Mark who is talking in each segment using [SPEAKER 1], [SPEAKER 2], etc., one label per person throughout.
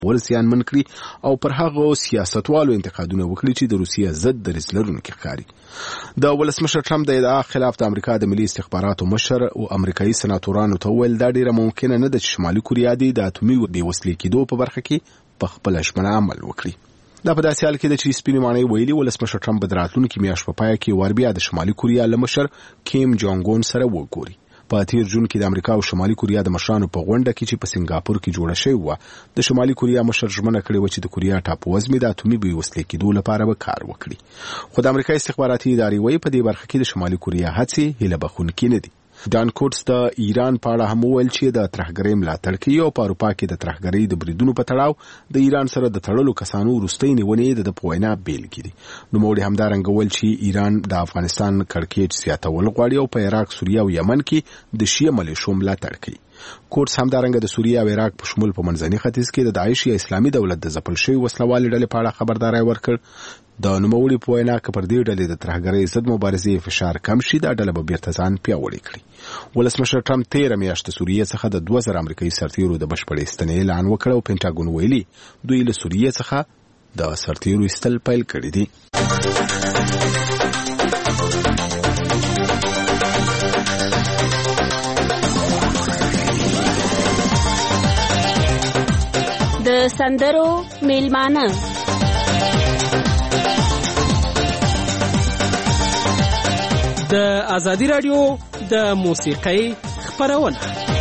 [SPEAKER 1] ورسیانمن کړي او پر هغه سیاستوالو انتقادونه وکړي چې د روسیې ضد دریځ لرونکي ښکاري. د ولسمشر ټرمپ د ادعا خلاف د امریکا د ملي استخباراتو مشر او امریکایي سناتورانو ته ویل دا ډیره ممکنه نه ده چې شمالي کوریا د اتومي بېوسلې کېدو په برخه کې په خپل ژمنه عمل وکړي. دا په داسې حال کې ده چې سپینې ماڼۍ ویلي ولسمشر ټرمپ به د راتلونکي میاشت په پای کې ور بیا د شمالي کوریا له مشر کیم جونګ اون سره وګوري. په تیر جون کې د امریکا او شمالي کوریا د مشرانو په غونډه کې چې په سنگاپور کې جوړه شوې و د شمالي کوریا مشر ژمنه کړې و چې د کوریا ټاپووزمې د اتومي بېوسلې کېدو لپاره به کار وکړي. خو د امریکا استخباراتي ادارې وایي په دې برخه کې د شمالي کوریا هڅې هیله بښونکې نه دي. ډان کوټس د ایران په اړه هم وویل چې د ترهګرۍ ملاتړ کوي او په اروپا کې د ترهګرۍ د بریدونو په تړاو د ایران سره د تړلو کسانو وروستۍ نیونې د په وینا بیلګې دي. نوموړي همدارنګه وویل چې ایران د افغانستان کړکېچ زیاتول غواړي او په عراق، سوریه او یمن کې د شیعه ملیشو ملاتړ کوي. کوټس همدارنګه د سوریه او عراق په شمول په منځني ختیځ کې د داعش یا اسلامي دولت د ځپل شوي وسلوالې ډلې په اړه خبرداری ورکړ. د نوموړي په وینا که پر دې ډلې د ترهګرۍ ضد مبارزې فشار کم شي دا ډله به بیرته ځان پیاوړې کړي. ولسمشر ټرمپ تېره میاشت د سوریې څخه د 2000 امریکایي سرتیرو د بشپړې ایستنې اعلان وکړ او پینټاګون ویلي دوی له سوریې څخه د سرتیرو ایستل پیل کړي دي.
[SPEAKER 2] د سندرو میلمانه
[SPEAKER 3] د ازادي رادیو د موسیقۍ خپرونه.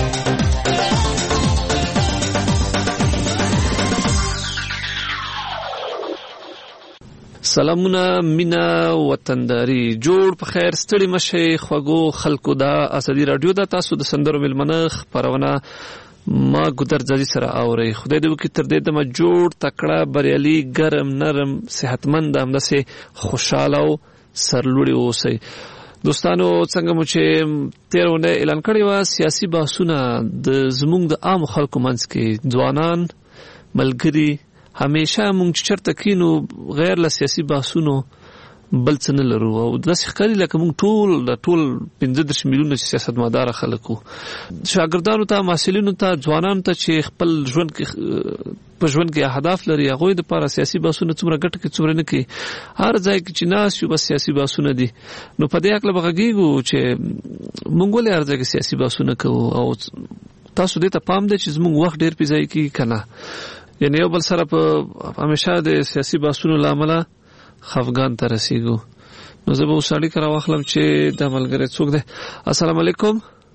[SPEAKER 3] سلامونه، مینا، وطنداري، جوړ په خیر، ستړي مشه خوږو خلکو. د ازادي رادیو د تاسو د سندرو میلمانه خپرونه ما ګودر ځای سره اوري. خدای دې وکړي تر دې دمه جوړ، تکړه، بریالي، ګرم، نرم، صحتمند، همداسې خوشاله او سرلوړي اوسئ. دوستانو، څنګه مو چې تیرونه اعلان کړی و سیاسي بحثونه د زموږ د عام خلکو منځ کې ځوانان ملګري همیشه مونږ چې چرته کینو غیر له سیاسي بحثونو بل څه نه لرو او داسې ښکاري لکه مونږ ټول 15 میلیونه سیاستمدار خلک وو. شاګردانو ته، محصلینو ته، ځوانانو ته چې خپل ژوند کې په ژوند کې اهداف لري هغوی دپاره سیاسي بحثونه څومره ګټه کوي څومره نه کوي. هر ځای کې چې ناست یو بس سیاسي بحثونه دي. نو په دې هکله به غږېږو چې مونږ ولې هر ځای کې سیاسي بحثونه کوو او تاسو دې ته پام دی چې زموږ وخت ډېر پې ضایع کېږي که نه. یعنې یو بل سره په همیشه د سیاسي بحثونو له امله خفګان ته رسیږو. نو زه به اوس اړیکه راواخلم چې دا ملګری څوک دی. السلام علیکم.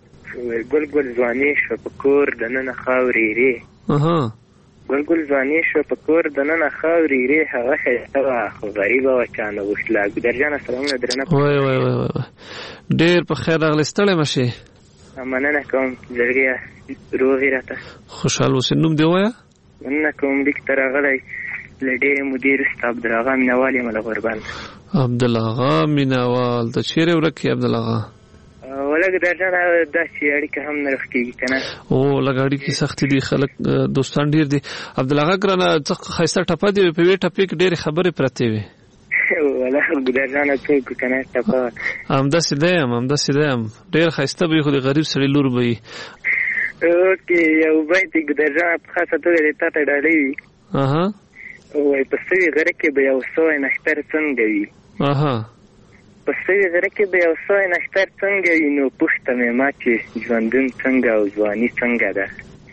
[SPEAKER 4] ګل ځواني شوه په کور دننه خاورې ری. ګل ځواني شوه په کور دننه خاورې ری، هغه ښایسته وه خو غریبه وه چا نه غوښتله. ګودرجانه سلامونه درنه.
[SPEAKER 3] وای ډېر په خیر راغلی، ستړی مه شې.
[SPEAKER 4] مننه کوم زړګیه، روغ یې راته.
[SPEAKER 3] خوشحال اوسې. نوم دې ووایه.
[SPEAKER 4] مننه کوم، لیک ته راغلی له ډېرې مودې وروسته عبدالغا مینوال یم له غوربند.
[SPEAKER 3] عبدالغا مینوال، ته چیرې ورک یې عبدالغا؟
[SPEAKER 4] ولږ درجانه داسې اړیکه هم نه رخ کېږي که نه.
[SPEAKER 3] لږ اړیکې سختې دي، خلک دوستان ډېر دي. عبدالغا ګرانه څه ښایسته ټپه دې وې، په یوې ټپې کې ډېرې خبرې پرتې وې.
[SPEAKER 4] والله درجانه څوک که نه ټپه
[SPEAKER 3] همداسې دی یم ډېر ښایسته به وي خو د غریب سړي لور به وي.
[SPEAKER 4] اوکې، یو بیت یې ګودرجانه په خاصه توګه دې تا ته ډالۍ وي. وایي په سوي غره کې به یو سوی نښتر څنګه وي. په سوي غره کې به یو سوی نښتر څنګه وي، نو پوښته مې ما چې ژوندون څنګه او ځواني څنګه ده.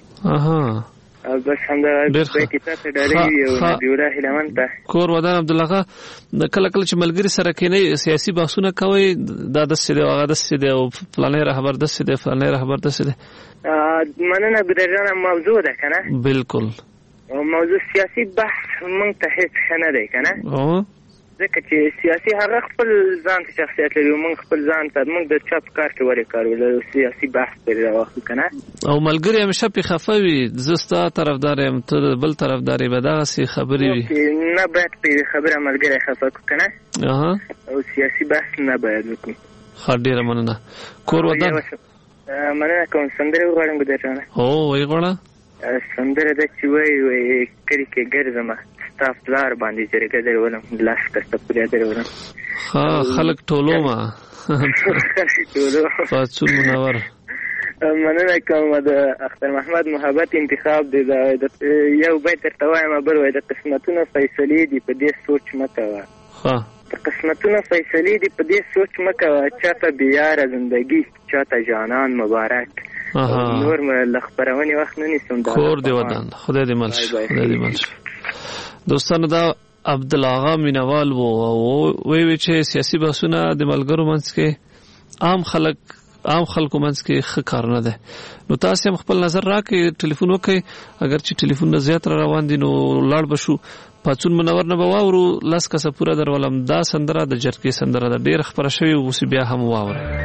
[SPEAKER 4] او بس همدغه بیت یې تا ته ډالۍ وي او نبیالله هیلمن ته.
[SPEAKER 3] کور ودان عبدالغا، کله کله چې ملګري سره کینئ سیاسي بحثونه کوئ، دا داسې دی او هغه داسې دی او فلانی رهبر داسې دی فلانی رهبر داسې دی.
[SPEAKER 4] مننه ګودرجانه، موضوع ده که نه؟
[SPEAKER 3] بلکل.
[SPEAKER 4] موضوع سیاسي بحث مونږ ته هیڅ ښه نه دی که نه، ځکه چې سیاسي هغه خپل ځان ته شخصیت لري، مونږ خپل ځان ته مونږ د چا په کار کې ولې کار ولرو، سیاسي بحث پرې راواخلو که نه.
[SPEAKER 3] او ملګري همیشه پې خفه وي، زه ستا طرفدار یم ته د بل طرفدار یې، به دغسې خبرې وي.
[SPEAKER 4] نه باید په یوې خبره ملګری خفه کړو که نه، او سیاسي بحث نه باید وکړو.
[SPEAKER 3] ښه، ډېره مننه. کور ودان.
[SPEAKER 4] مننه کوم. سندرې وغواړم ګودرجانه.
[SPEAKER 3] وایي غواړه.
[SPEAKER 4] سندره ده چې وایي کلي کې ګرځمه ستا پلار باندې جرګه درولم، لاس کسته پوریا درولم.
[SPEAKER 3] خلک ټولومه پاڅون منور.
[SPEAKER 4] مننه کوم. د اختر محمد محبت انتخاب دی د یو بیت ترته وایم بل وای د قسمتونو فیصلې دی په دې سوچ مکوه.
[SPEAKER 3] ها
[SPEAKER 4] د قسمتونو فیصلې دی په دې سوچ مکوه، چاته بیار زندگی چاته جانان مبارک. نور م لخبرونی وخت نه نیسم.
[SPEAKER 3] کور دی ودان خدای دې مل شي، خدای دې مل شي. دوستانو دا عبدالآغا مینوال وی چې سیاسي بحثونه د ملګرو منځ کې عام خلکو منځ کې ښه کار نه ده. نو تاسو هم خپل نظر راکړئ، ټلیفون وکړئ. اگر چې ټلیفون نه زیات را روان دي نو لاړ بشو پاتون منور نه بواورو. لاس کسه پورا درولم دا سندره د جرګې سندره ده، ډېر خبره شوی اوس بیا هم واورئ.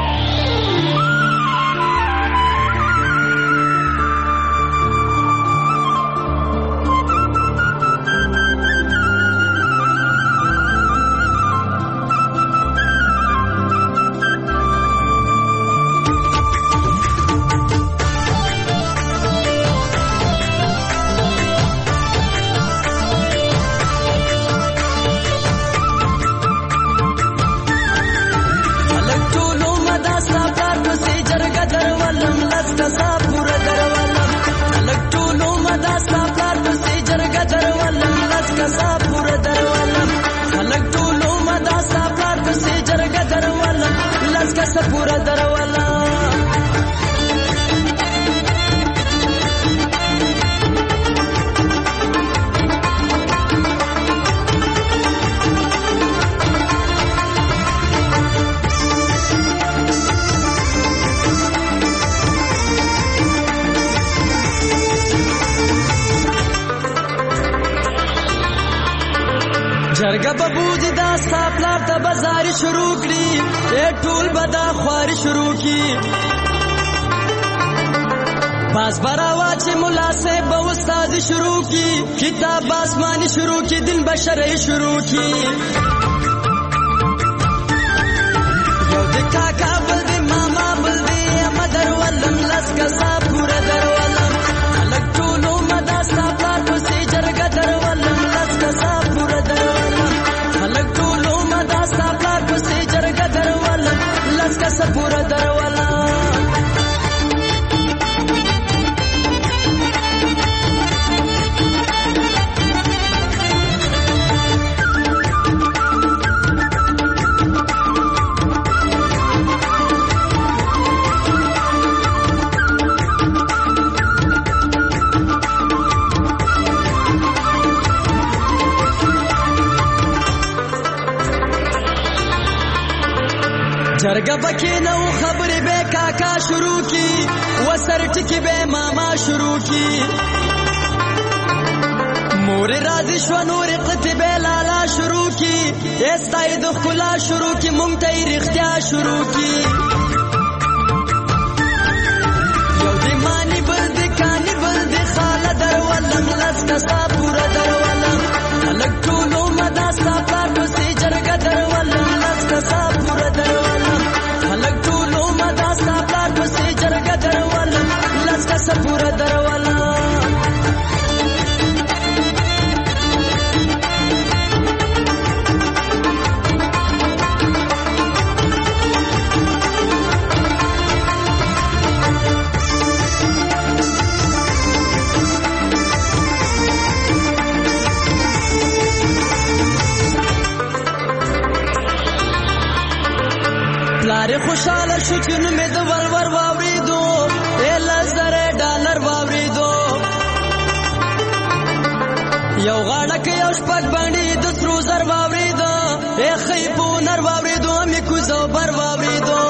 [SPEAKER 5] جرګه به بوج دا ستا پلار ته بازاري شروع کړي، ټول به دا خواري شروع کړي. باز براوا چې ملا صاحب به استاد شروع کړي، کتاب آسماني شروع کړي، دین بشري شروع کړي. یو د کاکا بل دی ماما بل دی مدر ولم لس کسا پورا در ولم خلک ټولو مدا ستا پلار پسې جرګه در ولم لس کسا پورا در پورا دروالا. جرګه پکې نو خبرې به کاکا شروع کی، وسر ټکی به ماما شروع کی. مور راضي شو نور قطبه لالا شروع کی، استای د خلا شروع کی، مونږ ته رښتیا شروع کی. یو دې مانی بل دې کانی بل دې خاله درولم لس کسا پورا درولم خلک ټولو مدا سفر پسې جرګه درولم لس کسا پورا درولم خلک ټولو مدا سفر پسې جرګه درولم لس کسا پورا درولم. خوشاله شو چې نو مې د ورور واوریدو، $1000 واوریدو. یو غاړه کې یو شپږ باندې د سرو زر واوریدو، خې په نر واوریدو، مې کوزو بر واوریدو.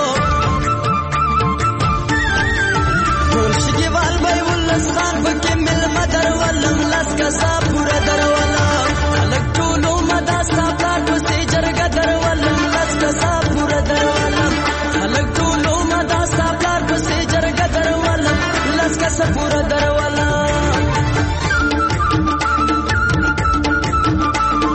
[SPEAKER 5] ټول شګیوال به ولس خان پکې مېلمه درولم لس کسا پوره درولم خلک ټولو مدا سفر پسې جرګه درولم لس کسا پوره درولم خلک ټولو مدا سفر پسې جرګه درولم لس کسا پوره درولم.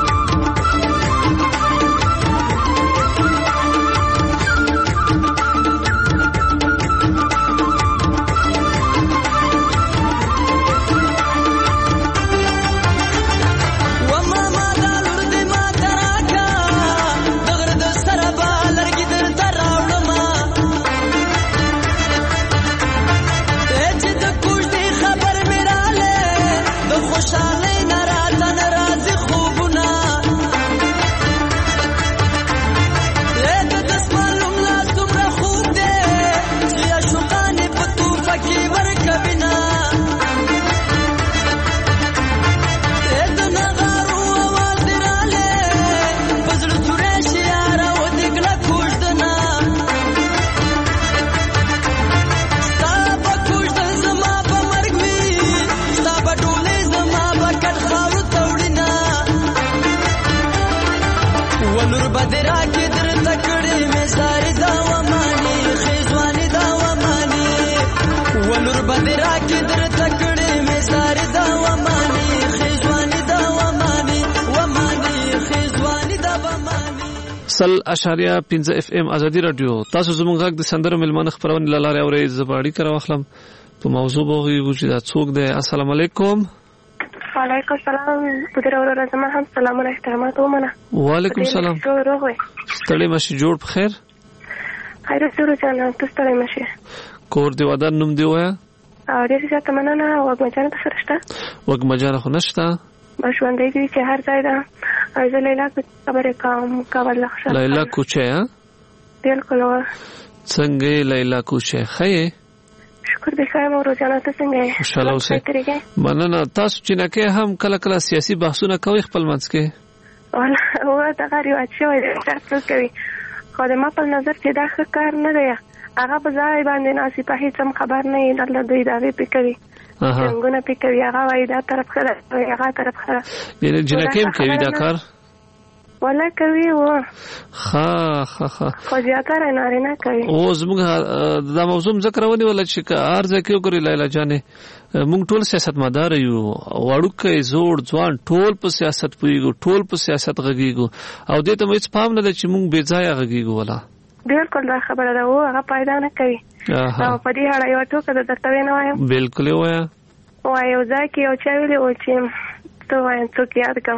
[SPEAKER 3] سل اشاریه 15 اف ام ازادي رادیو تاسو زموږ غږ د سندرو ملمنه خبرونه لاره اوري زباړی کړه واخلم په موضوع بوغي وجود څوک دی. السلام علیکم.
[SPEAKER 6] وعلیکم السلام. بدر اورا زما هم سلامونه احترامات ومنه.
[SPEAKER 3] وعلیکم السلام. ستړي مشي جوړ په خیر.
[SPEAKER 6] خیر سره جان تاسو ستړي مشي.
[SPEAKER 3] کور دی ودان نوم دی وایا.
[SPEAKER 6] ډیر ښه تمنه وګمجان تاسو رښتا.
[SPEAKER 3] وګمجان خو نشتا.
[SPEAKER 6] بشوندې دي چې هر ځای دا از لیلا خبره کوم کاوله ښه.
[SPEAKER 3] لیلا کوچه ها؟
[SPEAKER 6] بالکل.
[SPEAKER 3] څنګه لیلا کوچه خې؟
[SPEAKER 6] شکر دې خیر مو روزانه ته څنګه یې؟
[SPEAKER 3] انشاء الله اوسه. مننه. تاسو چې نه کې هم کله کله سیاسي بحثونه کوي خپل منځ کې؟
[SPEAKER 6] والله دا غریو اچوي تاسو کوي. خو د ما په نظر چې دا ښه کار نه دی. هغه په ځای باندې ناسي په هیڅ خبر نه دی. الله دوی دا وی پکوي. څنګه پکوي هغه وای دا طرف خره هغه طرف خره. یعنی
[SPEAKER 3] جنکیم کوي دا کار؟
[SPEAKER 6] ولا کوي و.
[SPEAKER 3] خا
[SPEAKER 6] خو زیاتره نه کوي.
[SPEAKER 3] او زموږ دا موضوع ذکر ونی ولا چې ارزه کې وګوري لیلا جانې موږ ټول سیاستمدار یو. وړوکې زوړ ځوان ټول په سیاست پويګو ټول په سیاست غږیږو او دې ته مې پام نه ده چې موږ بې ځای غږیږو ولا.
[SPEAKER 6] بالکل دا خبره ده. و هغه پیدا نه کوي. او په دې اړه یو ټوکه درته وایم.
[SPEAKER 3] بالکل وایا.
[SPEAKER 6] یو ځای کې یو چا ویلي و چې ته وایم څوک یاد کوم.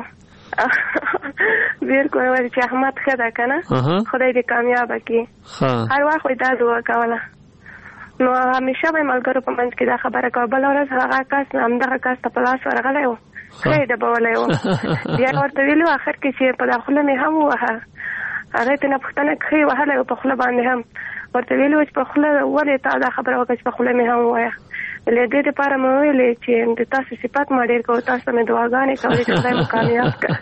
[SPEAKER 6] بالکل وایي چې احمد ښه ده که نه خدای دې کامیابه کړي. هر وخت وایي دا دعا کوله. نو همیشه به یې ملګرو په منځ کې دا خبره کوه. بله ورځ هغه کس همدغه کس ته په لاس ورغلی و ښه یې ډبولی و. بیا ورته ویلي و اخر کې چې په دا خوله مې هم ووهه. هغې ته نه پوښتنه ښه یې وهلی و په خوله باندې هم. ورته ویلي و چې په خوله ولې تا دا خبره وکړه چې په خوله مې هم ووایه. له دې لپاره مې ویلې چې د تاسو صفات ما ډېر کوو. تاسو مې دعاګانې کولې چې خدای مو کامیاب کړه.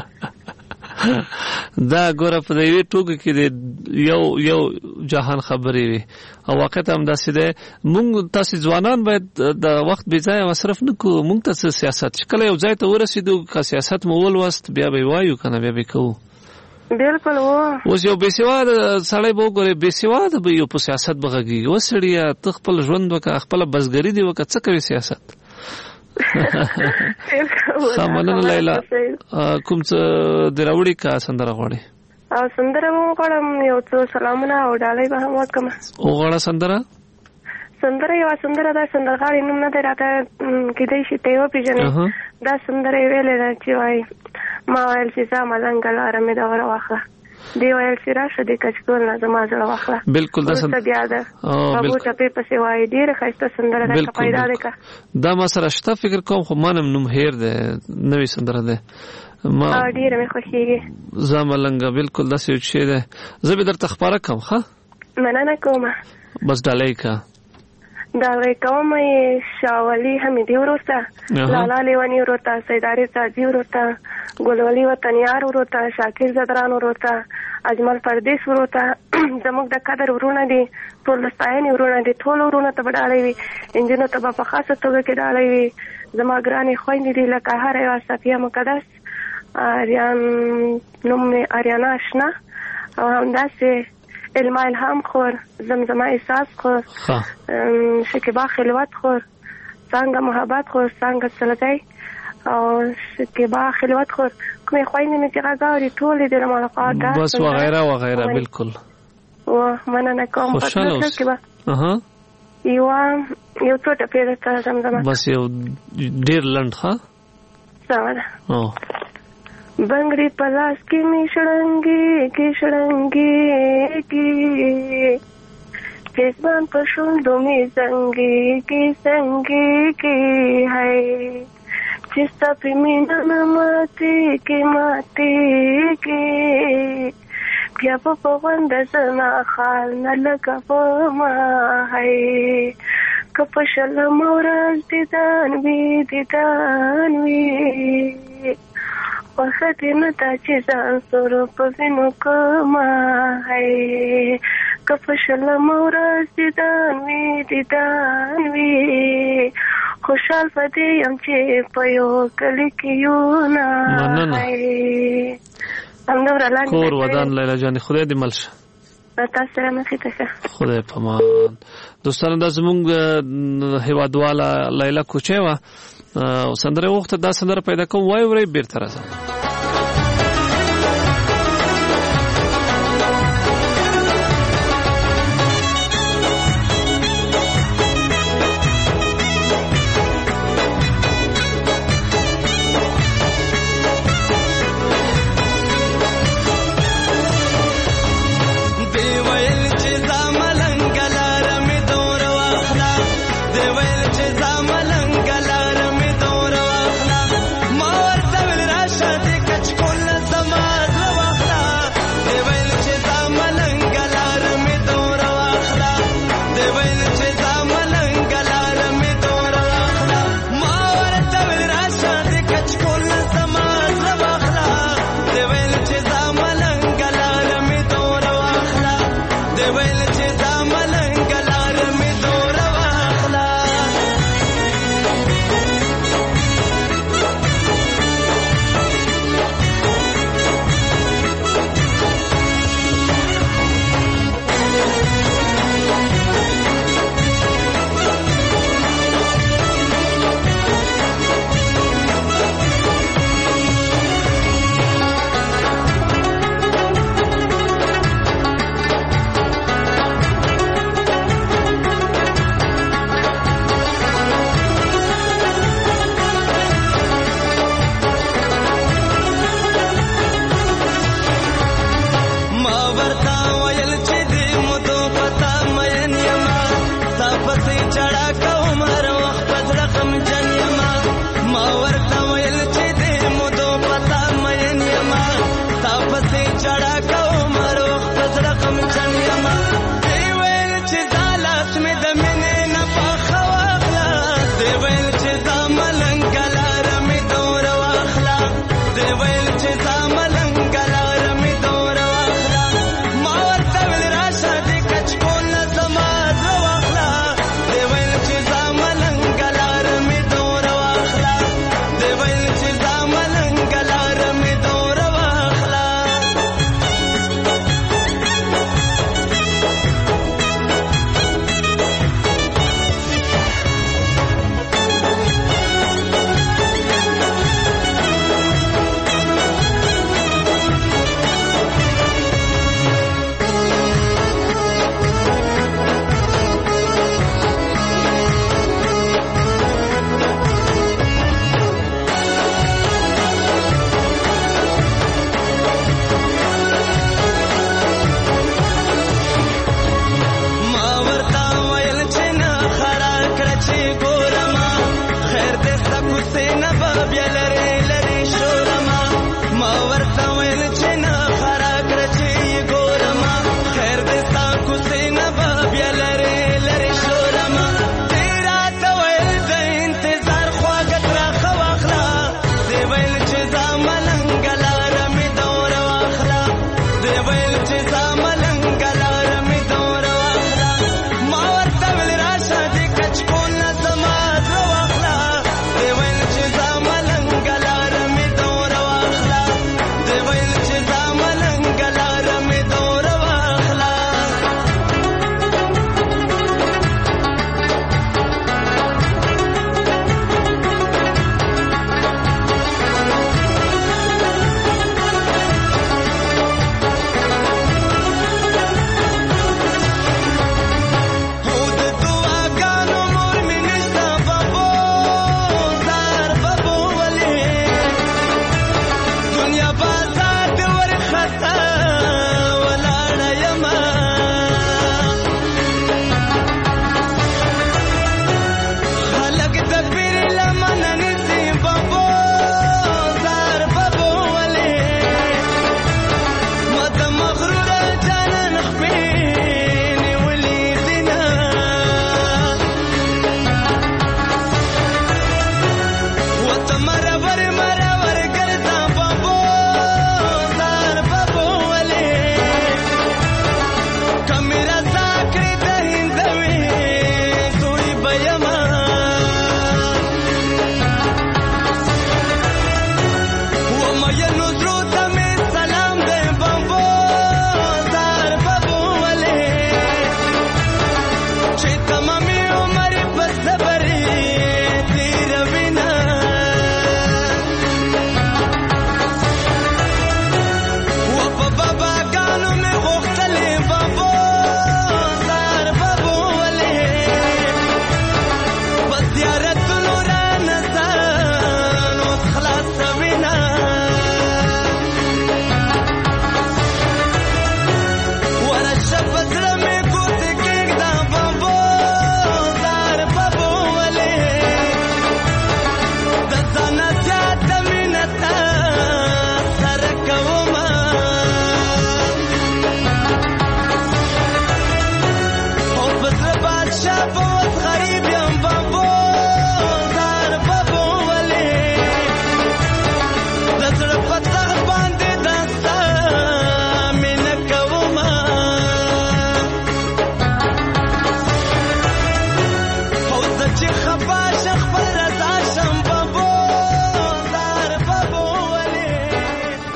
[SPEAKER 3] دا ګوره په دې ټوګه کې یو جهان خبرې وي او واقعیت هم داسې ده. موږ تاسو ځوانان باید د وخت بې ځایه مصرف نه کوو. موږ ته سیاست کله یو ځای ته ورسېدو که سیاست مو ولوست بیا به وایو که نه بیا به کوو.
[SPEAKER 6] بالکل و.
[SPEAKER 3] اوس یو بېسواده سړی به وګورې بېسواده به یو په سیاست به غږېږي. وسړیه ته خپل ژوند وکړه خپله بزګري دې وکړه څه کوي سیاست. ښه مننه لیلا. کوم څه دې راوړي که سندره غواړې؟
[SPEAKER 6] او سندره به وغواړم یو څو سلامونه او ډالۍ به هم وکړم.
[SPEAKER 3] وغواړه سندره.
[SPEAKER 6] یوه سندره دا سندرغاړې نوم نه دی راته کیدای شي ته یې وپېژنې. دا سندره یې ویلې ده چې وایي ما ویل چې ځه ملنګه لاره مې دغه واخله. دی ویل چې راشه دې کچکول نه زما زړه واخله.
[SPEAKER 3] بالکل دا
[SPEAKER 6] وروسته بیا ده بابو ټپې پسې وایي. ډېره ښایسته سندره ده که پیدا دی که.
[SPEAKER 3] دا ما سره شته فکر کوم خو ما نوم هیر دی. نوې سندره ده.
[SPEAKER 6] ډېره مې خوښېږي.
[SPEAKER 3] ځه ملنګه بالکل داسې یو شی دی. زه به درته خپاره کړم. ښه
[SPEAKER 6] مننه کومه.
[SPEAKER 3] بس ډالۍ که
[SPEAKER 6] ډالۍ کوم یې شاولي حمیدي ورور ته، لالا لیوني ورور ته، سیداري سازي ورور ته، ګلولي وطنیار ورور ته، شاکر زدران ورور ته، اجمل پردیس ورور ته. زموږ د قدر ورونه دي، ټول د ستاینې ورونه دي. ټول ورونه ته به ډالۍ وي. انجونو ته به په خاصه توګه کې ډالۍ وي. زما ګرانې خویندې دي لکه هره یوه صفیه مقدس، آریان نوم مې آریانا اشنا، او همداسې علما الهام خور، زمزمه احساس خور، شکیبا خلوت خور، څنګه محبت خور، څنګه سلګی او شکیبا خلوت خور. کومې خویندې مې چې غږ اوري ټولې دې له ما لخوا
[SPEAKER 3] بس وغیره وغیره. بالکل
[SPEAKER 6] مننه کوم.
[SPEAKER 3] خوشحاله اوسه.
[SPEAKER 6] یو څو ټپې درته زمزمه.
[SPEAKER 3] بس یو ډېر لنډ. ښه
[SPEAKER 6] سمه ده. بنگړي په لاس کې مې شړنګېږي، پېزبان په شونډو مې زنګېږي، هی چې ستا په مینه نه ماتېږي بیا به په غونډه زما خال نه لګومه که په شلمه ورځ دیدن وي خوښه دې نه ده چې ځان سور په وینو کړمه که په شلمه ورځ دیدن وي خوشحال په دې یم چې په یو کلي کې یو نه
[SPEAKER 3] کور ودان لیلا جانې خدای دې مل شه
[SPEAKER 6] تاسو سره مخې ته شه
[SPEAKER 3] خدای پامان دوستانو دا زمونږ هیوادواله لیلا کوچۍ وه او سندره وغوښته دا سندره پیدا کوم وایي ورئ بېرته راځم
[SPEAKER 5] Rasha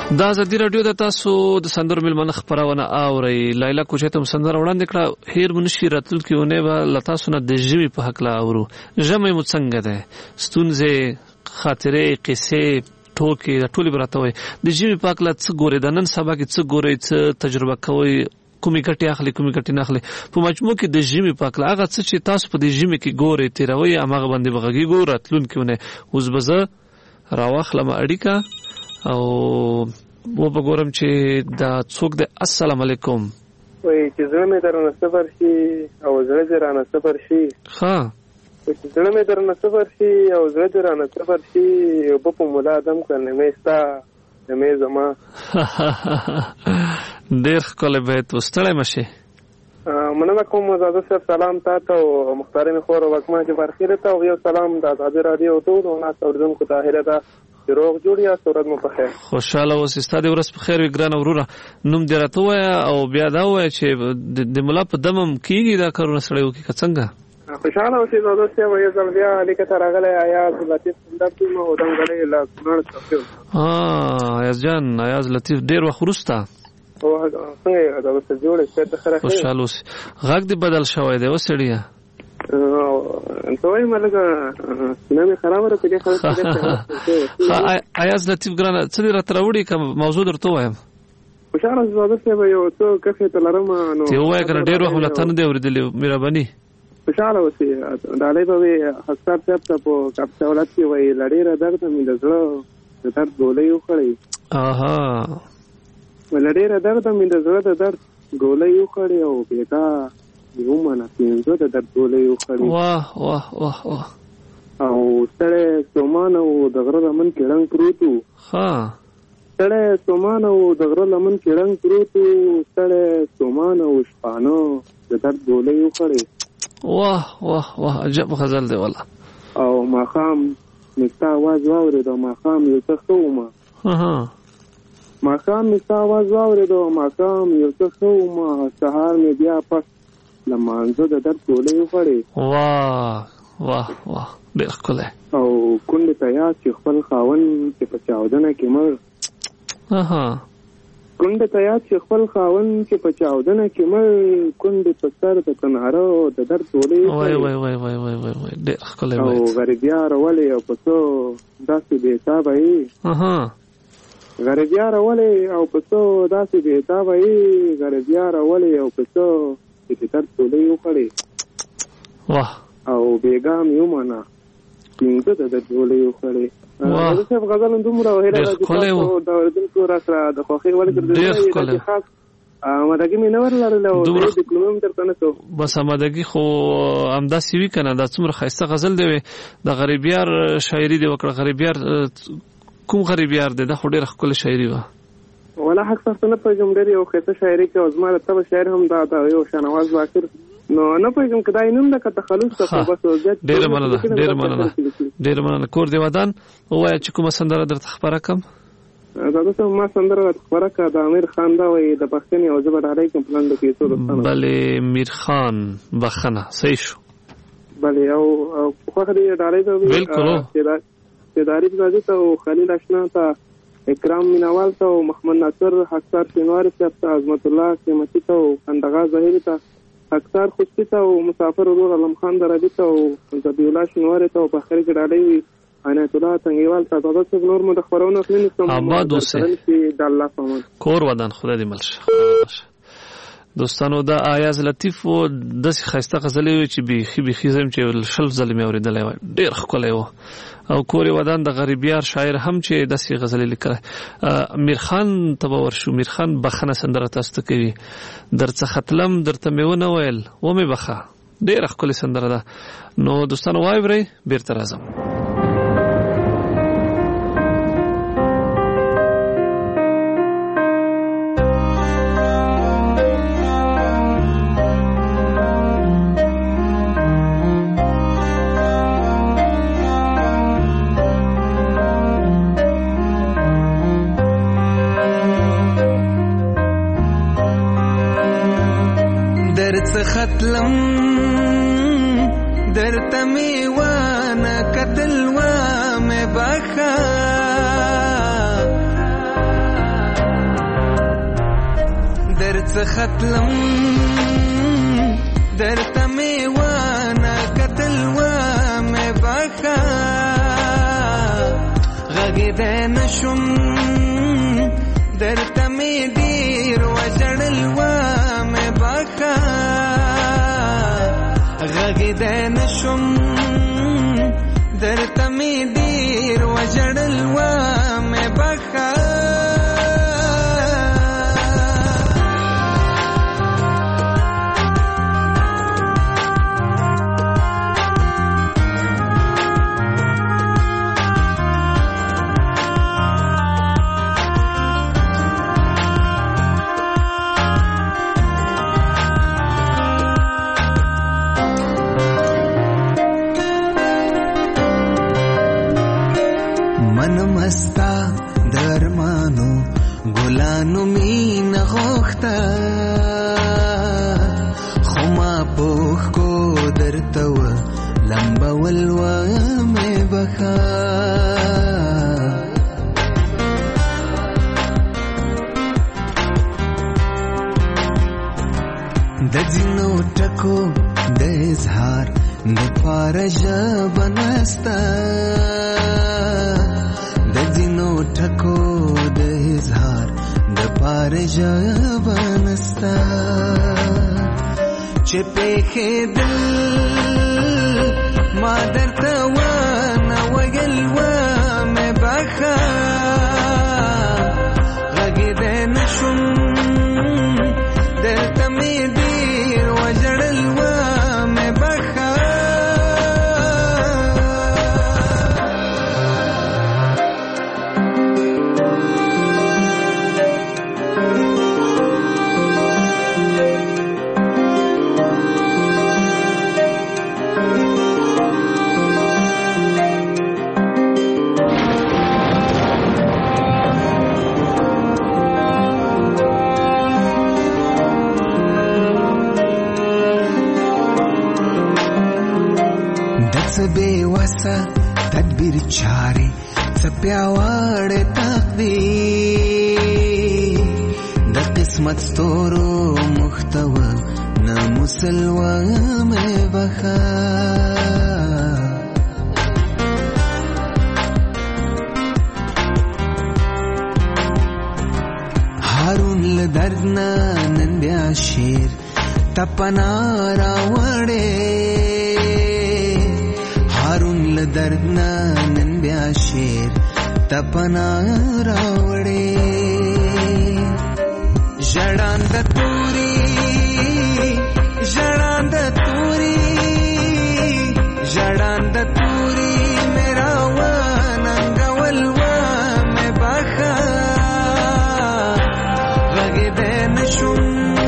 [SPEAKER 3] دا ازادي رادیو د تاسو د سندرو ملمنه خبرونه اوري. لایلا کوچه ته سندره وړاندې کړه. هیر منشي راتل کېونه به لتا سونه د ژمي په حق لا اورو. ژمي مو څنګه ده؟ ستونزې، خاطرې، قصې، ټوکې د ټولي براته وي. د ژمي په حق لا څه ګوري؟ د نن سبا کې څه ګوري؟ څه تجربه کوي؟ کومې ګټې اخلي، کومې ګټې نه اخلي؟ په مجموع کې د ژمي په حق لا هغه څه چې تاسو په د ژمي کې ګوري تیروي هغه باندې بغږی ګور راتلونکونه. اوس به زه راوخلم اړیکه او و بګورم چې دا څوک دی. السلام علیکم.
[SPEAKER 7] وای چې زړه مې درنه صبر شي او زړه دې رانه صبر شي.
[SPEAKER 3] ها
[SPEAKER 7] چې زړه مې درنه صبر شي او زړه دې رانه صبر شي او په مولا دم کنه مې ستا مې زما
[SPEAKER 3] ډېر ښکلی بیت وستړی مشي.
[SPEAKER 7] مننه کوم زاده صاحب. سلام تاسو او مختارین خور او وکما جبار خیر ته او یو سلام د ازادي رادیو ټول او ناس اوریدونکو ته هره ده. روغ جوړ یا سورت مو په خیر. خوشاله
[SPEAKER 3] اوسې. ستاسو ورځ په خیر وي ګران وروره. نوم دې راته ووایه او بیا دا ووایه چې د ملا په دم هم کېږي دا کارونه سړی وکړي که څنګه؟
[SPEAKER 7] خوشاله اوسې زاده صاحب. یو ځل بیا لیکه ته راغلی ایاز لطیف سندر یم او دنګړی له کونړ څخه.
[SPEAKER 3] ایاز جان، ایاز لطیف ډېر وخت وروسته
[SPEAKER 7] څنګه زاده صاحب جوړې څه خره؟
[SPEAKER 3] خوشاله اوسې. غږ دې بدل شوی دی وسړیه.
[SPEAKER 7] انتوای ملګا سینه خراب راته
[SPEAKER 3] خلک. ایاز لطیف ګرانه څه دې راته راوړي که موضوع درته ووایم؟
[SPEAKER 7] خوشاله زاده صاحب یو څه کفې ته لرم نو
[SPEAKER 3] ته ووایه که نه ډېر وخت ولته نه دی اورېدلي. مهرباني.
[SPEAKER 7] خوشاله اوسې. ډالۍ به وي حساب صاحب ته په کاپسا ولایت کې وایي له ډېره درده مې د زړه د درد ګولۍ وخوړې. له ډېره درده مې د زړه د درد ګولۍ وخوړې او بېګا یومانه پینځه د درد ګولۍ وخوړې.
[SPEAKER 3] واه واه واه واه.
[SPEAKER 7] او سړی ستومان او د غره لمن کې ړنګ پروت و. سړی ستومان او د غره لمن کې ړنګ پروت و. سړی ستومان او شپانه د درد ګولۍ وخوړې.
[SPEAKER 3] واه واه واه. عجب غزل دی والله.
[SPEAKER 7] او ماښام مې ستا اواز واورېد او ماښام یو څه ښه ومه. ماښام مې ستا اواز واورېد او ماښام یو څه ښه ومه. سهار مې بیا پس لمانځه د درد ګولۍ وخوړې.
[SPEAKER 3] واه واه واه. ډېر ښکلی.
[SPEAKER 7] او کونډې ته یاد چې خپل خاوند چې په چاودنه کې مړ. کونډې ته یاد چې خپل خاوند چې په چاودنه کې مړ. کونډې په سر د تناره د درد ګولۍ
[SPEAKER 3] وخوړې. ډېر ښکلی.
[SPEAKER 7] او غریبیار ولې او په څو داسې بې حسابه یې. غریبیار ولې او په څو داسې بې حسابه یې. غریبیار ولې او په څو چې درد ګولۍ وخوړې.
[SPEAKER 3] واه.
[SPEAKER 7] او بېګا مې ومنه پینځه د درد ګولۍ وخوړې. زاده صاحب غزل دومره هیله ده چې تاسو د اورېدونکو را سره د خوښۍ وړ ګرځېدلی خاص آمادګي مې نه ورلرله او ډیپلوم هم درته نه شو.
[SPEAKER 3] بس آمادګي خو همداسې وي که نه. دا څومره ښایسته غزل دی وی. د غریبیار شاعري دې وکړه. غریبیار کوم غریبیار دی؟ دا خو ډېره ښکلې شاعري وه.
[SPEAKER 7] ولا حق تاسو نه پېژم. ډېر یو ښایسته شاعري کوي او زما د طبع شاعر هم دا یو شاهنواز باقر نو نه پېژم که دا یې نوم ده که تخلص ته. بس
[SPEAKER 3] ډېره مننه. ډېره مننه. ډېره مننه. کور دې ودان. ووایه چې کومه سندره درته خپره کړم.
[SPEAKER 7] زاده صاحب ما سندره درته خپره کړه. د امیر خان دا وایي د پښتنې او زه به ډالۍ کوم پلان د پیسو دوستانو.
[SPEAKER 3] بلې میر خان بخښنه صحیح شو.
[SPEAKER 7] بلې او خوښه دې ډالۍ ته وي.
[SPEAKER 3] بالکل.
[SPEAKER 7] سیداري زادي ته او خلیل اشنا ته اکرام مینوال ته او محمد ناصر حقدار شینواری صاحب ته عظمت الله قیمتي ته او خندغا ظاهري ته حقدار خوشتي ته او مسافر ورور علم خان دربي ته او ذبیح الله شینواری ته او په اخر کې ډالۍ وي عنایت الله تنګیوال ته. زاده صاحب نور مو د خبرونو اخلي نشم.
[SPEAKER 3] آباد اوسې.
[SPEAKER 7] د الله په امان.
[SPEAKER 3] کور ودان. خدای دې مل شه. دوستانو دا ایاز لطیف و داسې ښایسته غزلې وې چې بیخي زم چې شل ځلې مې اورېدلی وای. ډېر ښکلی و. او کور ودان د غریبیار شاعر هم چې داسې غزلې لیکلی. میرخان ته به ورشو. میرخان بخښنه سندره تاسو ته کوي. درڅخه تلم درته مې ونه ویل ومې بخښه. ډېره ښکلې سندره ده. نو دوستانو واورئ بېرته راځم.
[SPEAKER 5] ختلم درته مې وانه کتل وامې بخا درڅ ختلم درته مې ونه کتل ومې بخا غږېدی نشم درته مې ډېر وژړل ومې بخا غږېدی نشم درته مې ډېر وژړل ومې بخا مستا درمانو ګلانو مینه غوښته خو ما پوښ کو درته و لمبول ومې بخا د ځینو ټکو د اظهار د پاره ژبه نسته د ځینو ټکو د اظهار د پاره ژبه نسته چې پېښېدل ما درته ونه ویل ومې بخا غږېدی نشم درته مې ډېر وژړل ومې بخا بے وسه تدبیر چارې څه پیاوړې تقدیر د قسمت ستورو محتوه نه مسلوه مې بخا هارون له درد نه نن بیا شیر تپنا راوړې هارون له درد نه نن بیا شیر تپنا راوړې ژړاند توري ژړاند توري ژړاند توري میرا وننګول ومې بخا غږېدی نشم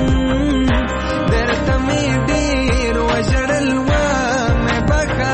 [SPEAKER 5] درته مې ډېر وژړل ومې بخا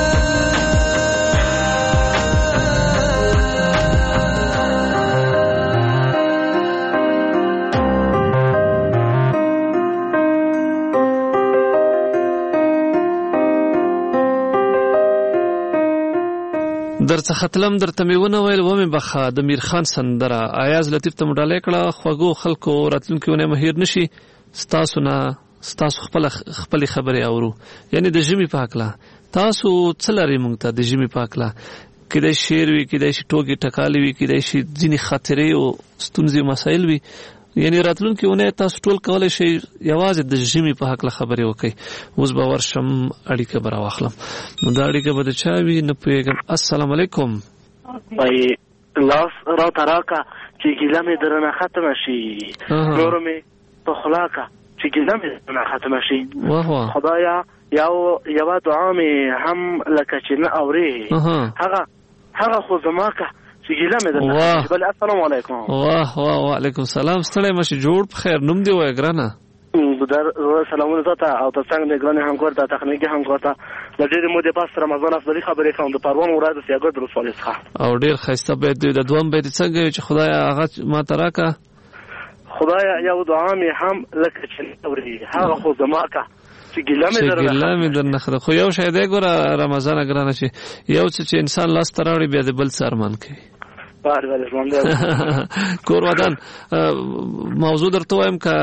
[SPEAKER 3] درڅ ختلم درته مې ونه ویل ومې بخا د میر خان سندره ایاز لطیف ته مډالۍ کړه خوږو خلکو راتلونکي ونه مهیر نشي ستاسو نه ستاسو خپل خبرې اورو یعنی د ژمي په هکله تاسو څه لرئ موږ ته د ژمي په هکله کېدای شعر وي کېدای شي ټوکې ټکالې وي کېدای شي ځینې خاطرې او ستونزې مسایل وي یعنی راتلونکي ونه تاسو ټول کولی شئ یوازې د ژمي په هکله خبرې وکړئ اوس به ورشم اړیکه به راواخلم نو دا اړیکه به د چا وي نه پوهېږم السلام علیکم
[SPEAKER 8] وایي لاس راته راکه چې ګیله مې درنه ختمه شي نورو مې په خوله که چې ګیله مې درنه ختمه شي خدایه یوه دعا مې هم لکه چې نه اورې هغه خو زما که چې ګیله مې درنه ختمه شي بلې السلام علیکم
[SPEAKER 3] وعلیکم السلام ستړی مه شي جوړ په خیر نوم دې وایه ګرانه
[SPEAKER 8] در سلامونه تاته او ترڅنګ د ګرانې همکار ته تخنیکي همکار ته د ډېرې مودې پس رمضان افضلي خبرې کوم د پروان ولایت د سیاګرد ولسوالۍ څخه
[SPEAKER 3] او ډېر ښایسته بیت دی د دویم بیت څنګه چې خدایه هغه ماته راکړه
[SPEAKER 8] خدایه یو دعا مې هم لکه چې نه اورې هغه خو زما که چې ګیله مې
[SPEAKER 3] درنه ښه ده خو یو شی دی ګوره رمضانه ګرانه چې یو څه چې انسان لاس ته راوړي بیا د بل څه ارمان کوي
[SPEAKER 8] بله بله ژوندی
[SPEAKER 3] کور ودان موضوع درته وایم که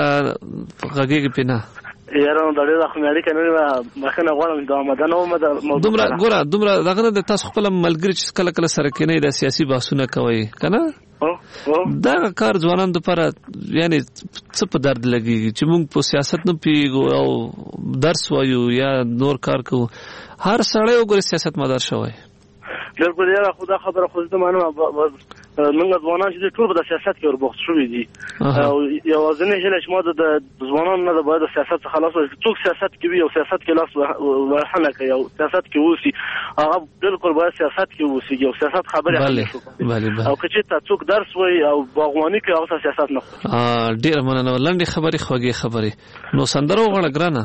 [SPEAKER 3] غږیږي پې نه
[SPEAKER 8] یاره نو د ډېر خو مې اړیکه نه وه بخښنه غواړم د آمدنه ومه د موضوع
[SPEAKER 3] دومره دغه نه د تاسو خپله ملګري چې کله کله سره کینئ د سیاسي بحثونه کوئ که نه دغه کار ځوانانو دپاره یعنې څه په درد لګېږي چې موږ په سیاست نه پوهېږو او درس وایو یا نور کار کوو هر سړی وګورې سیاست مدار شوی
[SPEAKER 8] بالکل یاره خو دا خبره خو زه منم موږ ځوانان چې دي ټول به د سیاست کې وربوخت شوي دي او یوازینۍ هیله چې ما د ځوانانو نه ده باید د سیاست څخه خلاص وشي څوک سیاست کې وي او سیاست کې لاس وهنه کوي او سیاست کې اوسي هغه بالکل باید سیاست کې اوسېږي او سیاست خبرې او که چېرته څوک درس وایي او باغواني کوي هغه ته سیاست نه خوښي
[SPEAKER 3] ډېره مننه لنډې خبرې خوږې خبرې نو سندره وغواړه ګرانه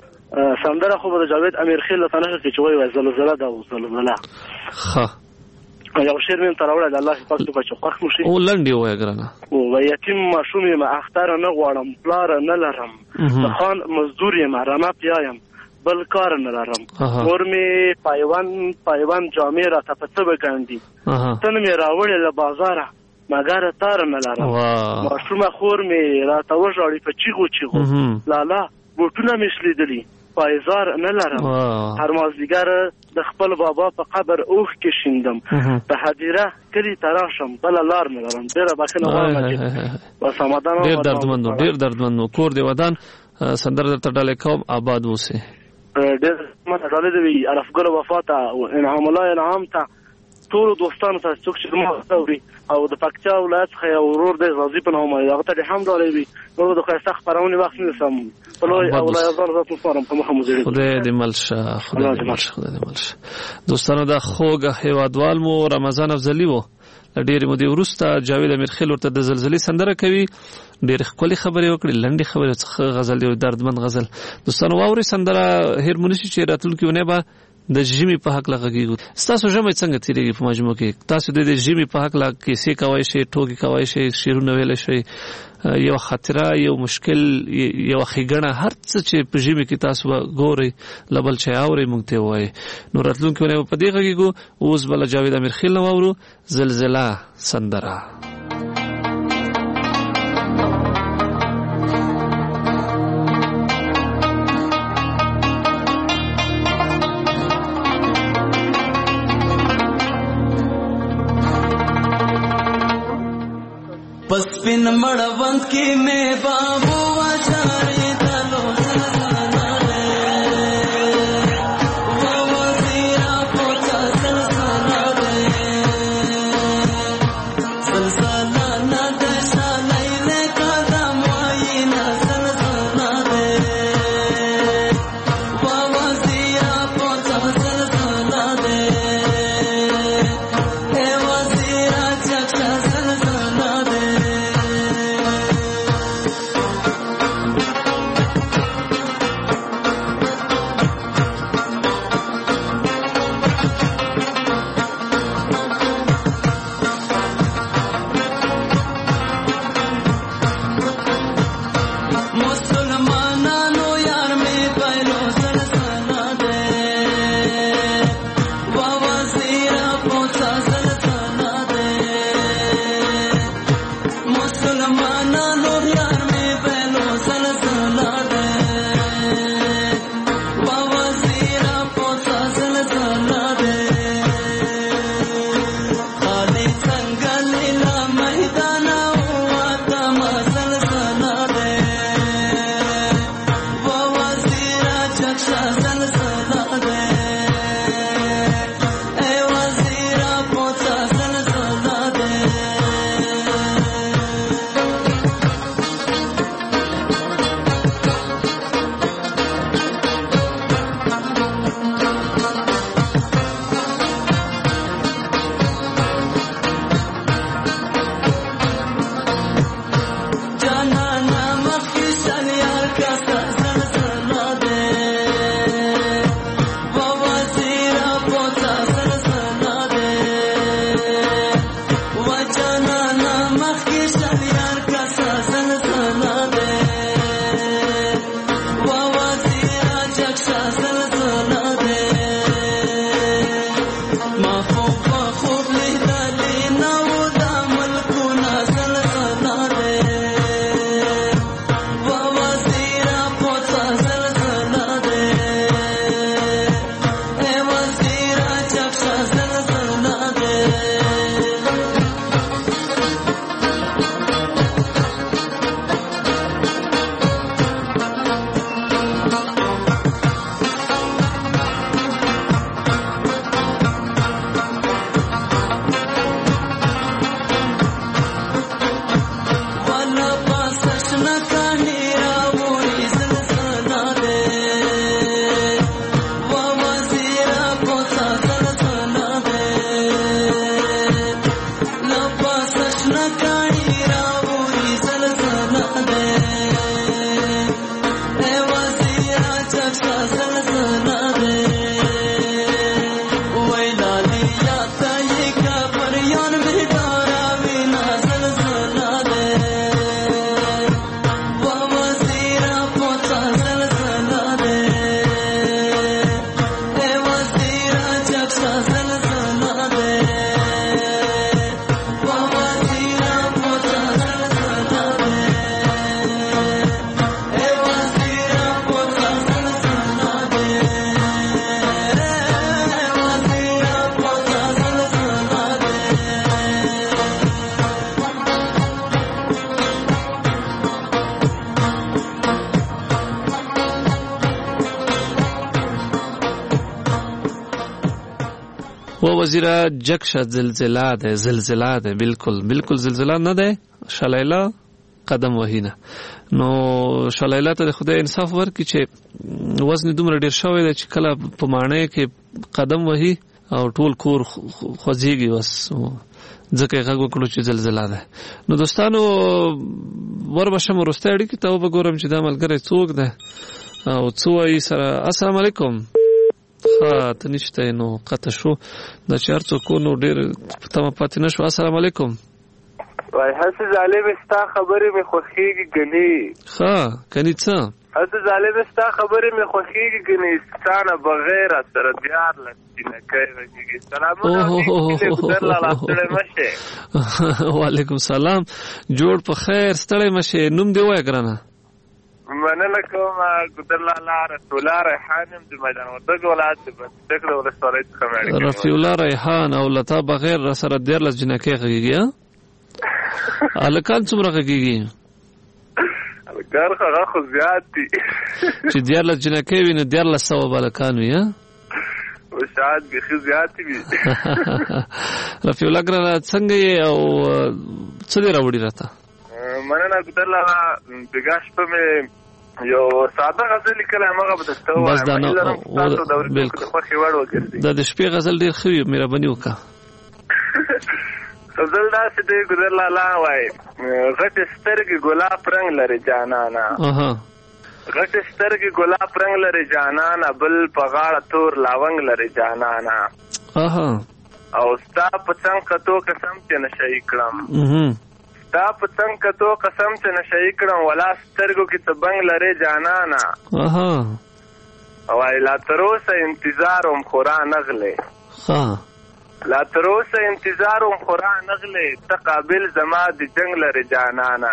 [SPEAKER 8] سندره خو به د جاوید امیرخیل له تنه کې چې وایي زلزله ده او زلزله
[SPEAKER 3] ښه
[SPEAKER 8] یو شعر مې ته راوړی د الله پاک ته چې خوښ مو شي
[SPEAKER 3] او لنډې ووایه ګرانه
[SPEAKER 8] و یتیم ماشوم یم اختر نه غواړم پلار نه لرم د خان مزدور یم رمه پیایم بل کار نه لرم مور مې پایوند جامې راته په څه بګنډي تن مې راوړې له بازاره مګر تار نه لرم ماشومه خور مې راته وژاړي په چیغو چیغو لالا بوټونه مې شلیدلي پایزار نه لرم هر مازدیګر د خپل بابا په قبر اوښ کې شیندم په هدیره کلي ته راشم بله لار نه لرم ډېره بخښنه غواړم بس آمدن
[SPEAKER 3] ډېر دردمند و کور دې ودان سندره درته ډالۍ کوم آباد اوسې
[SPEAKER 8] ډېر ماته ډالۍ دې وي ارفګل وفا ته انعام الله انعام ته ټولو دوستانو ته څوک چې ما اوري او د پکتیا ولایت څخه یو ورور دی غازي په نوم دی هغه ته دې هم ډالۍ وي نور د ښایسته خپرونې وخت نیسم په لوی او لایزان زه سپارم په مخه مو ځړېږم
[SPEAKER 3] خدای دې مل شه خدای دې مل شه دوستانو دا خوږ هیوادوال مو رمضان افضلي و له ډېرې مودې وروسته جاوید امیرخیل ورته د زلزلې سندره کوي ډېرې ښکلې خبرې وکړې لنډې خبرې څخه غزل یو دردمند غزل دوستانو واورئ سندره هېر مو نه شي چې راتلونکې اونۍ به د ژمي په هکله غږېږو ستاسو ژمی څنګه تېرېږي په مجموع کې تاسو د ژمي په هکله کیسې کوی شئ ټوکې کوی شئ شعرونه ویلی شئ یو خاطره یو مشکل یو ښېګڼه هر څه چې په ژمي کې تاسو به ګورئ له بل چا اورئ موږ ته یې ووایئ نو راتلونکې اونۍ به په دې غږېږو اوس به له جاوید امیرخیل نه واورو زلزله سندره
[SPEAKER 5] پس پن مړوند کې مې بابو واچارې دلو
[SPEAKER 3] وزیره جکشه زلزله ده بالکل زلزله نه ده شلیله قدم وهینه نو شلیله ته خدای انصاف ورکړي چې وزن دومره ډیر شوی دی چې کله په ماڼۍ کې قدم وهي او ټول کور خوځېږي بس ځکه یې غږ وکړو چې زلزله ده. نو دوستانو وربشم وروستۍ اړیکې ته وګورم چې دا ملګری څوک ده او څه وایي سره. السلام علیکم. ته نشته نو قطع شو دا چې هر څوک نو ډېر په تمه پاتې نه شو. السلام علیکم.
[SPEAKER 9] وای هسې ظالم ستا خبرې مې خوښېږي ګنې.
[SPEAKER 3] ښه کني څه
[SPEAKER 9] هسې ظالم ستا خبرې مې خوښېږي ګنې ستا نه بغیر سره دیارلس جینکۍ غږېږي. سلامونه ګودرلاله ستړی مه شې.
[SPEAKER 3] وعلیکم سلام. جوړ په خیر ستړی مه شې. نوم دې ووایه ګرانه.
[SPEAKER 9] مننه کوم ګودرلاله رفیع الله ریحان یم د میدان وردګ ولایت د بندک د ولسوالۍ څخه مې اړیکه.
[SPEAKER 3] رفیع الله ریحان او له تا بغیر را سره 14 جینکۍ غږېږي. هلکان څومره غږېږي؟
[SPEAKER 9] هلکان خو زیات دي
[SPEAKER 3] چې 14 جینکۍ وي نو 1400 به هلکان وي.
[SPEAKER 9] شاید بیخي زیاتې وي.
[SPEAKER 3] رفیع الله ګرانه څنګه یې او څه دې راوړي راته؟
[SPEAKER 9] مننه ګودرلاله بېګا شپه مې یو ساده غزل لیکلی همغه به درته ووایم. ستاسو د اورېدونکو د خوښې وړ وګرځي.
[SPEAKER 3] دا د شپې غزل ډېر ښه وي مهرباني وکړه.
[SPEAKER 9] غزل داسې دی ګودرلاله وایي غټې سترګې ګلاب رنګ لري جانانه. غټې سترګې ګلاب رنګ لري جانانه بل په غاړه تور لاونګ لري جانانه. او ستا په څنګ کتو قسم چې نشه یې کړم. ستا په څنګ کتو قسم چې نشه یې کړم ولا سترګو کې څه بنګ لري جانانه. وایي لا تروسه انتظار وم خورا نغلې. لا تروسه انتظار وم خورا نغلې ته قابل زما د جنګ لري جانانه.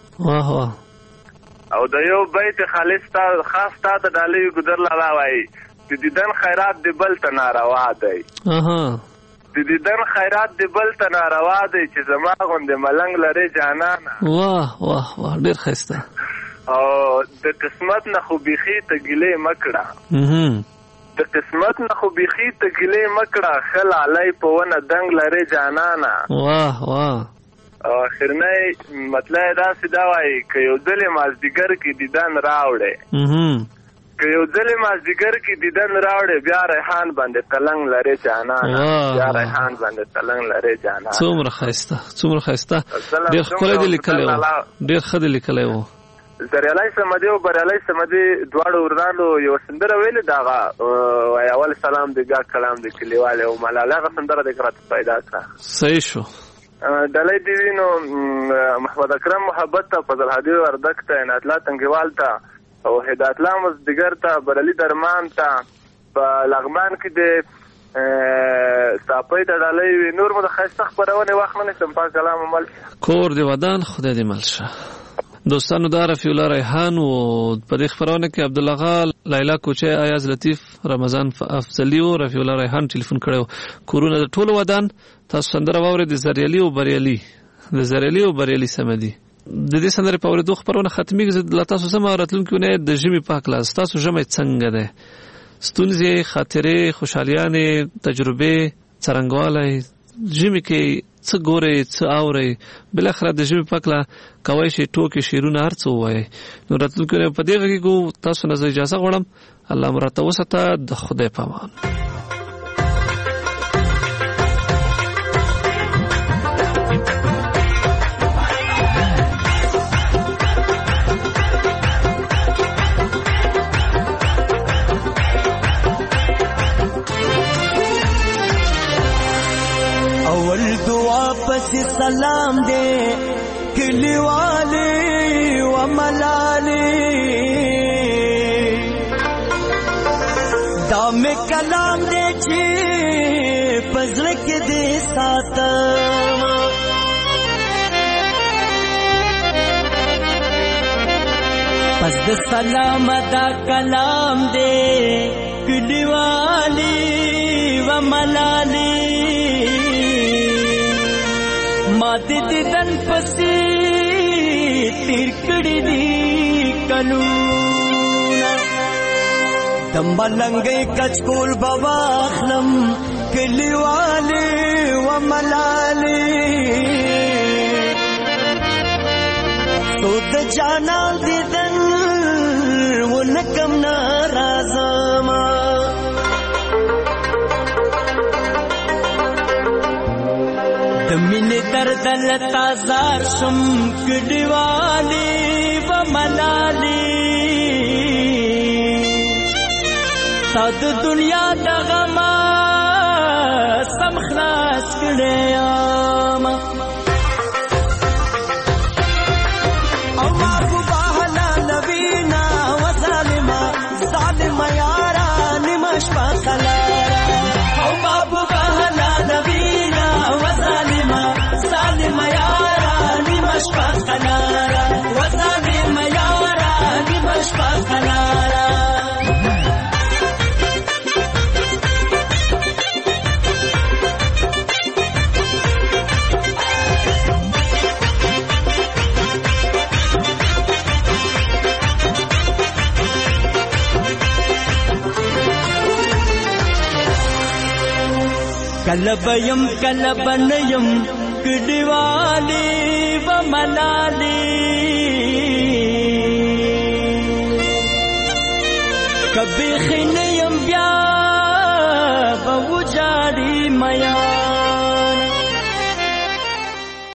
[SPEAKER 9] او د یو بیت خالص خاص تا ته ډالۍ ګودرلاله وایي د دیدن خیرات د بل ته ناروا دی. د دیدن خیرات د بل ته ناروا دی چې زما غوندې ملنګ لري جانانه.
[SPEAKER 3] واه واه واه ډېر ښایسته.
[SPEAKER 9] او د قسمت نه خو بیخي ته ګیلې مه کړه. د قسمت نه خو بیخي ته ګیلې مه کړه ښه لالی په ونه دنګ لري جانانه.
[SPEAKER 3] واه واه.
[SPEAKER 9] او اخرنی مطلب یې داسې دا وایي که یو ځل یې مازدیګر کې دیدن راوړې که یو ځل یې مازدیګر کې دیدن راوړې بیا ریحان باندې تلنګ لرې جانانه. بیا ریحان باندې تلنګ لرې جانانه.
[SPEAKER 3] څومره ښایسته څومره ښایسته. ډېر ښکلی دې لیکلی و ډېر ښه دې لیکلی و.
[SPEAKER 9] زریالی صمدي او بریالی صمدي دواړو ورانو یو سندره ویلې د هغه اول سلام د ګا کلام د کلیوالې او ملاله هغه سندره دې راته پیدا کړه.
[SPEAKER 3] صحیح شو.
[SPEAKER 9] ډالۍ دې وي نو محمد اکرم محبت ته فضل هادي وردګ ته عنایت الله تنګیوال ته او هدایت الله مزدګر ته برالي درمان ته په لغمان کې د ساپۍ ته ډالۍ وي. نور مو د ښایسته خپرونې وخت نه نیسم. پاک کلام عمل
[SPEAKER 3] کور دې ودان خدای دې مل شه. دوستانو دا رفیع الله ریحان و په دې خبرونه کې عبدالله غا لیلا کوچه ایاز لطیف رمضان افضلی او رفیع الله ریحان ټلیفون کړو. کورونه د ټولو ودان. تاسو سندره واورئ د زریالي او بریالي سمدي. د دې سندرې په اورېدو خبرونه ختمېږي. له تاسو سره راتلونکي اونۍ د ژمي په هکله ستاسو ژمی څنګه دی؟ ستونزې خاطرې خوشحالیانې تجربې څرنګوالی ژمي کې څه ګورئ څه اورئ بالاخره د ژمي په هکله کوی شئ ټوکې شعرونه هر څه ووایئ. نو راتلونکي اونۍ په دې غږیږو. تاسو نه زه اجازه غواړم. الله مو راته وساته. د خدای په امان.
[SPEAKER 5] سلام دے کلی والی و ملالی دام کلام دے چی پزلک دے ساتا پس د سلام دا کلام دے کلی والی و ملالی مات دیدن پسی تیر کڑی دی کلونا دم بلنگی کچکول بواخلم کلیواله و ملاله تو د جانان دیدن و نکم نارازما د مینې درد لتا زار شم کلیواله و ملاله تا د دنیا د غما سم خلاص کړې یم او محبوبه حلالوینا و ظالمه ظالمه یارا نیمه شپه قلاره او محبوبه حلالوینا و ظالمه ظالمه یارا نیمه شپه قلاره و ظالمه یارا نیمه شپه قلاره کلبیم کلبنیم کډیوالی و ملالی کبی